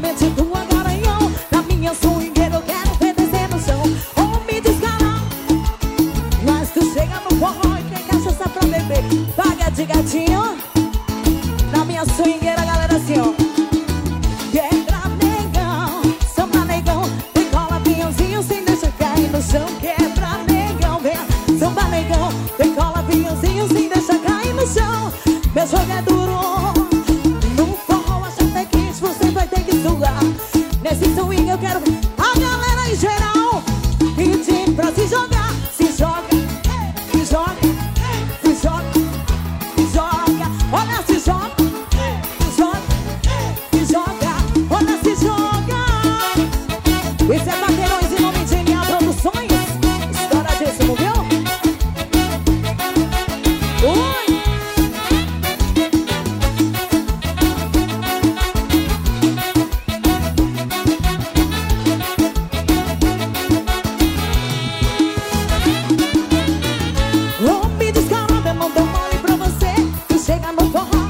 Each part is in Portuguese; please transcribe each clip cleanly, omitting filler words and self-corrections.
mete tua garanhão. Na minha swingueira eu quero ver descer no chão. Homem descarado, mas tu chega no forró e tem cachaça pra beber. Paga de gatinho. Na minha swingueira, galera, assim, ó. Quebra negão, samba negão, decola pinhãozinho sem deixar cair no chão. Quebra negão, vem, samba negão, decola pinhãozinho sem deixar cair no chão. Meu jogo é duro, no forró a chata é quente, você vai ter que suar. Nesse swing eu quero ver a galera em geral pedindo pra se jogar. Se joga, se joga, se joga, se joga. Olha, se joga, se joga, se joga. Olha, se joga. Esse é Paquerões em nome de NA Produções. História desse, não viu? Ui! Homem descarado, eu não dou mole pra você. Tu chega no forró,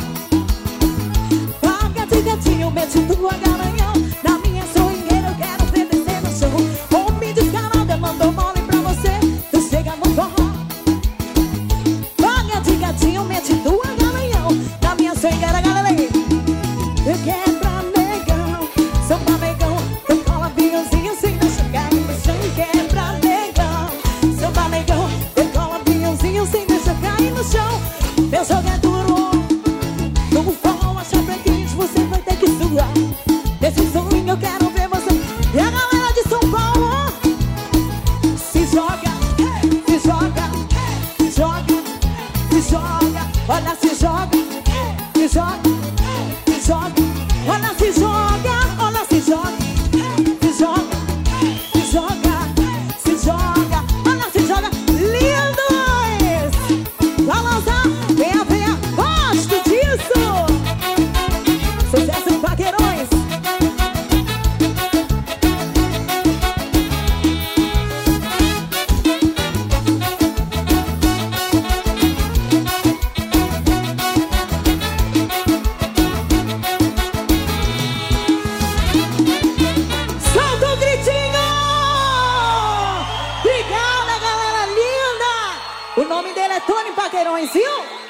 paga de gatinho, mete tua garanhão. Na minha swingueira eu quero ver descer no chão. Homem descarado, eu não dou mole pra você. Tu chega no forró, paga de gatinho, mete tua garanhão. Na minha swingueira, galera aí. Eu quebra negão, samba negão, decola pinhãozinho sem deixar cair no chão. Quebra negão, samba negão, decola pinhãozinho sem deixar cair no chão. Meu jogo é duro, no forró a chapa é quente, você vai ter que suar. Nesse swing eu quero ver você. E a galera de São Paulo se joga, se joga, se joga, se joga. Olha, se joga, se joga, se joga. Olha, se joga, olha, se joga, se joga, se joga, se joga. Olha, se joga. Lindos! Balança, venha, venha, gosto disso! Sucesso em Paquerões! Solta o gritinho! Obrigada, galera linda! O nome dele é Tony Paquerões, viu?